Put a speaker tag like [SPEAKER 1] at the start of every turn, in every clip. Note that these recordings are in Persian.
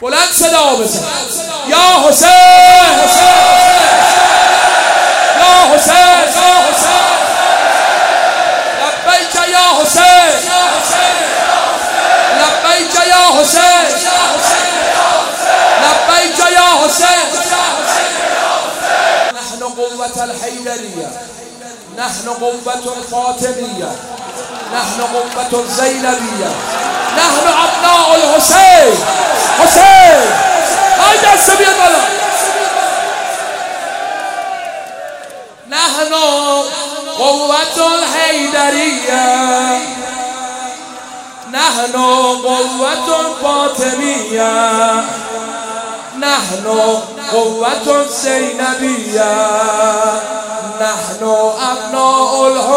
[SPEAKER 1] بلند صدا بزن یا حسین یا حسین لبیک یا حسین لبیک یا حسین لبیک یا حسین نحن قوة الحیدریه نحن قوة الفاطمیه نحن قوة الزینبیه نحن ابناء الحسین حسین های دست بیاد بالا نحن قوة الحیدریه نحن قوة الفاطمیه نحن قوة الزینبیه نحن ابناء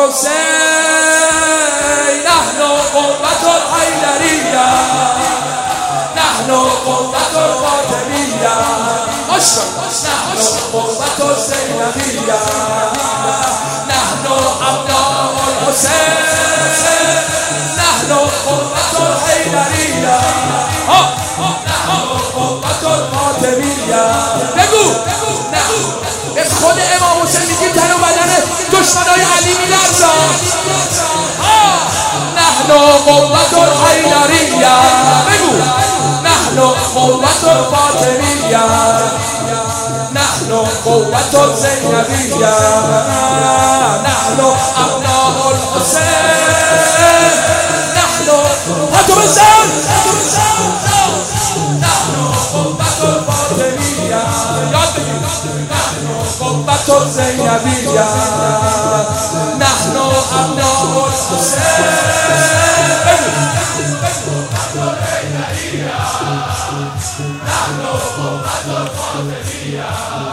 [SPEAKER 1] الحسین نحن قوة الحیدریه نحن قوة الفاطمیه نحن قوة الزینبیه نحن ابناء الحسین نحن قوة الحیدریه نحن قوة الفاطمیه بگو به خود امام حسین میگیم تن و بدن دشمنای علی میلرزن نحن قوة الحیدریه بگو نحن قوة الفاطمیه نحن قوة الزینبیه نحن ابناء الحسین نحن هاتو بزن نحن قوة الفاطمیه یاد بگیر نحن قوة الزینبیه نحن ابناء الحسین نحن قوة الفاطمیه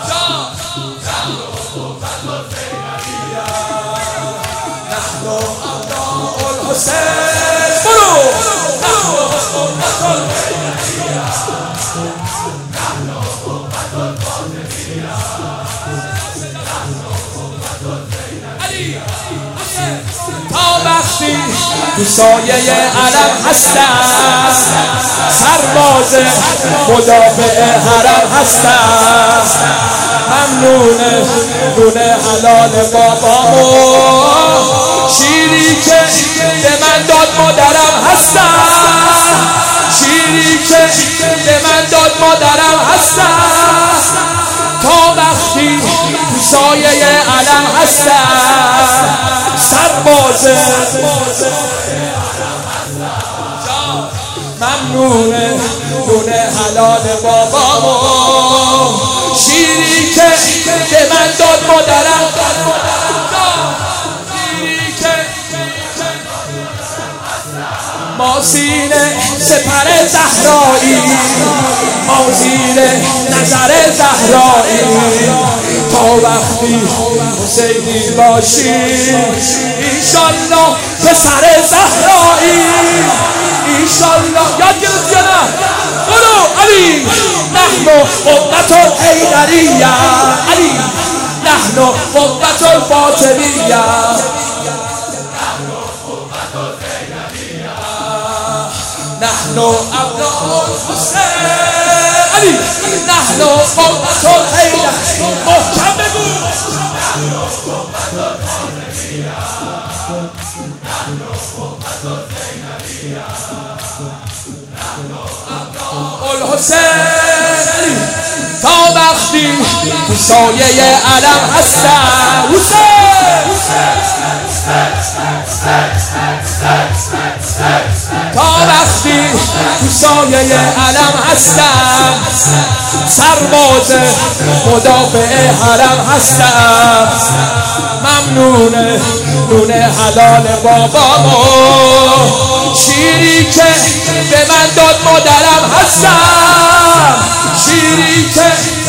[SPEAKER 1] نحن ابناء الحسین برو نحن قوة الحیدریه نحن قوة الفاطمیه تا وقتی تو سایه علم هستم سرباز مدافع حرم هستم ممنونه دونه حلال بابامو شیری که به من داد مادرم هستم شیری که به من داد مادرم هستم تا وقتی تو سایه علم هستم سرباز ممنونه دونه حلال بابامو شیری که به من داد مادرم شیری که ماسین سپر زهرایی مازین نظر زهرایی تا وقتی حسینی باشی ایشالله پسر زهرایی ایشالله یاد گرفت یا نه برو علی نحن قوة الحیدریه علی نحن قوة الفاطمیه نحن ابناء الحسین علی نحن قوة الحیدریه محکم بگو نحن قوة الفاطمیه نحن قوة الزینبیه نحن ابناء الحسین علی تا وقتی تو سایه علم هستم حسین تا وقتی تو سایه علم هستم سرباز مدافع حرم هستم ممنونه نونه حلال بابامو شیری که به من داد مادرم هستم شیری که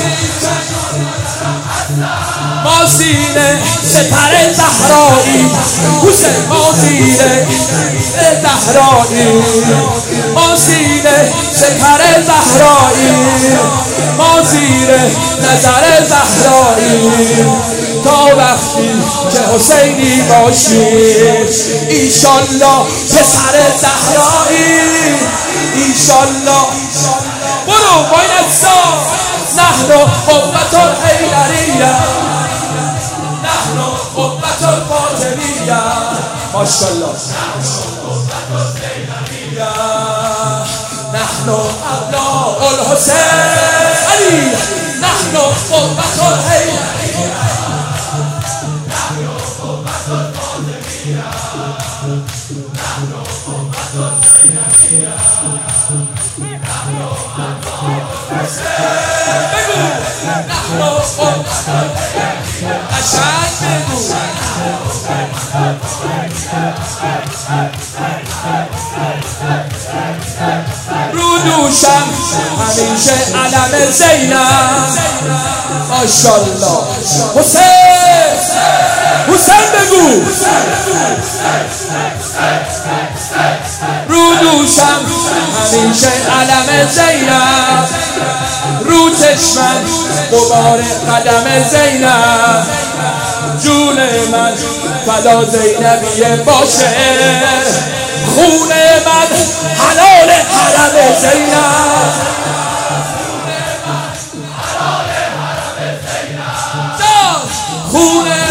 [SPEAKER 1] مازین سپر زهرایی حسین مازین زهرایی مازین سپر زهرایی مازین نظر زهرایی تا وقتی که حسینی باشی ایشالله پسر زهرایی ایشالله برو نحن قوة الحیدریه، نحن قوة الفاطمیه. ماشاءالله. نحن ابناء الحسین علی، نحن قوة الحیدریه، نحن قوة الفاطمیه، نحن قوة الحیدریه، نحن ابناء الحسین. بگو نحن قوة الحیدریه. قشنگ بگو. رو دوشم همیشه علم زینب. ماشاءالله. حسین، حسین بگو. رو دوشم همیشه علم زینب، رو چشمم غبار قدم زینب، جون من فدا زینبیه باشه، خون من حلال حرم زینب، خون من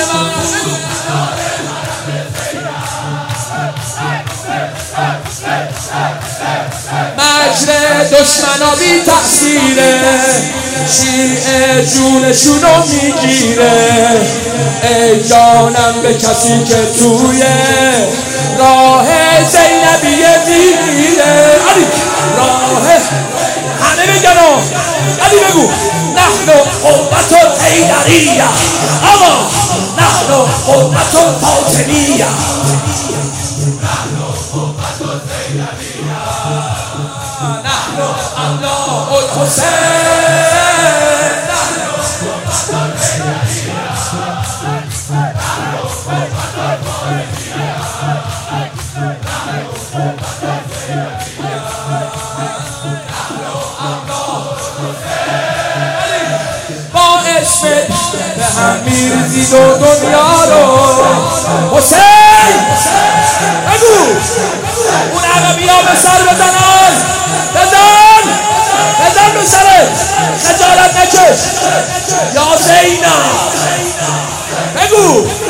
[SPEAKER 1] مجر دشمنا بی تقصیره، شیعه جونشونو میگیره. ای جانم به کسی که توی راه زینبیه میره. علی راه همه بگن علی بگو نحن قوة الحیدریه، آقا نحن قوة الفاطمیه، نحن قوة الحیدریه، نحن ابناء الحسین، نحن قوة الحیدریه، نحن قوة الفاطمیه، نحن قوة الحیدریه، نحن ابناء الحسین. با اسمت به هم میریزید و دنیا رو. حسین بگو اون عقبی ها به سر بزنن، بزن بزن به سرت، خجالت نکش. یا زینب بگو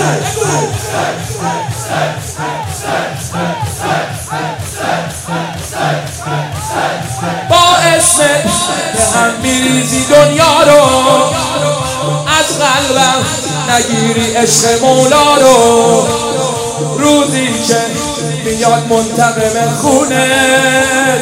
[SPEAKER 1] با اسمت به هم میریزی دنیا رو، از قلبم نگیری عشق مولا رو. روزی که میاد منتقم خونت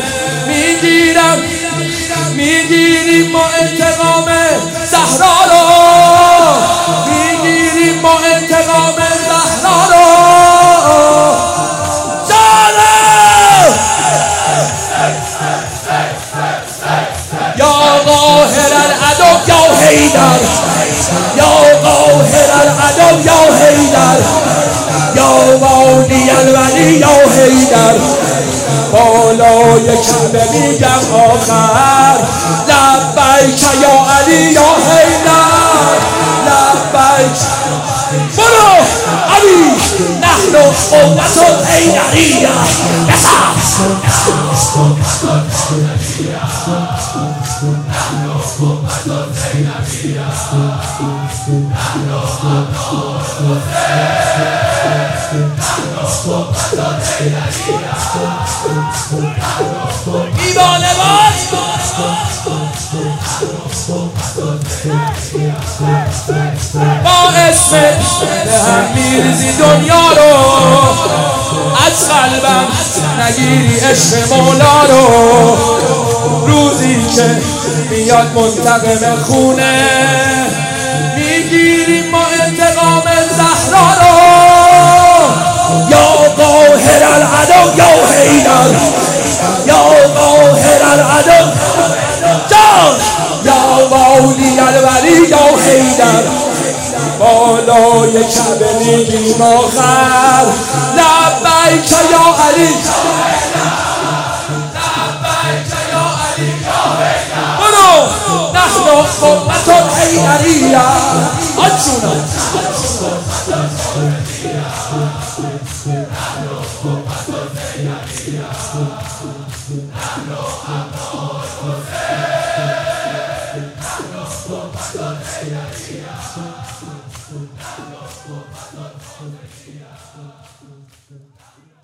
[SPEAKER 1] میگیریم ما انتقام زهرا رو، میگیریم ما انتقام زهرا رو. یا قاهر العدو یا حیدر، یا قاهر العدو یا حیدر، یا والی الولی یا حیدر. بالای کعبه میگم آخر لبیک یا علی یا حیدر، لبیک. برو علی نحن قوة الحیدریه. بسر نحن قوة الحیدریه، نحن ابناء الحسین، نحن قوة الحیدریه، ایمان باز با اسمت به هم میریزی دنیا رو، از قلبم نگیری عشق مولا رو. روزی که میاد منتقم خونه میگیریم ما انتقام زهرا رو. یا قاهر العدو یا حیدر، یا قاهر العدو جان، یا والی الولی یا حیدر. بالای کعبه میگیم آخر لبیک یا علی، لبیک یا علی یا حیدر. برو نحن قوة الحیدریه. آجونا نحن Pastor.